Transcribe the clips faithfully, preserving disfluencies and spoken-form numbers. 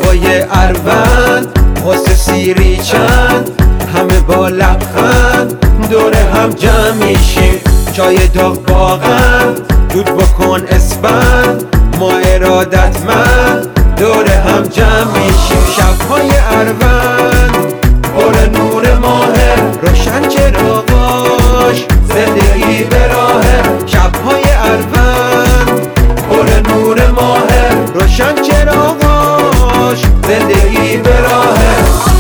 شب‌های اروند واسه سیری چند همه با لبخند دور هم جمع میشیم. چای داغ باغن دود بکن اسپند ما ارادتمند دور هم جمع میشیم. شب‌های اروند پر نور ماهه روشن چراغاش زندگی به راهه. شب‌های اروند پر نور ماهه روشن چراغاش زندگی به راهه.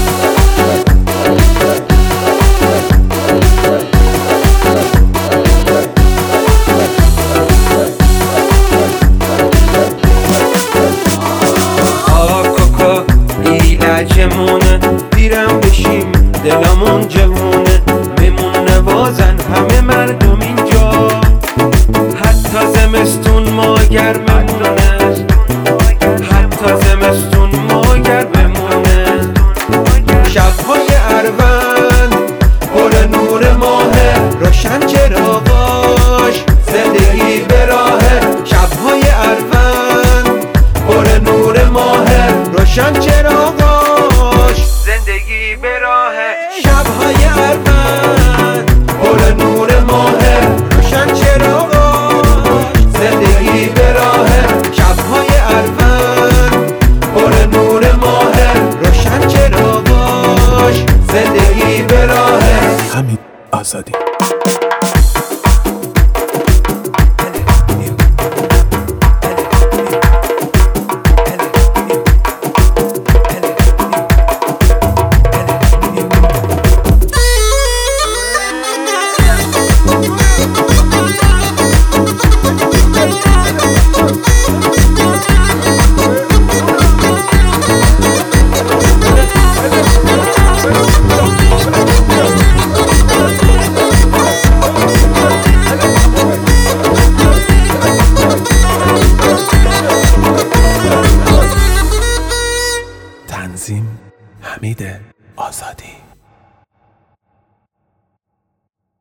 ایلجمونه پیرم بشیم دلمون جوونه میمونه وازن همه مردم اینجا. حتی زمستون ما گرممونه حتی زمستون ما گرممونه. شب‌های اروند پر نور ماهه روشن چراغاش زندگی به راهه. شب‌های اروند پر نور ماهه روشن چراغاش زندگی به راهه. شب‌های اروند پر نور ماهه روشن چراغاش زندگی به راهه. شب‌های اروند پر نور ماهه روشن چراغاش زندگی به راهه. حمید آزادی. تنظیم حمید آزادی.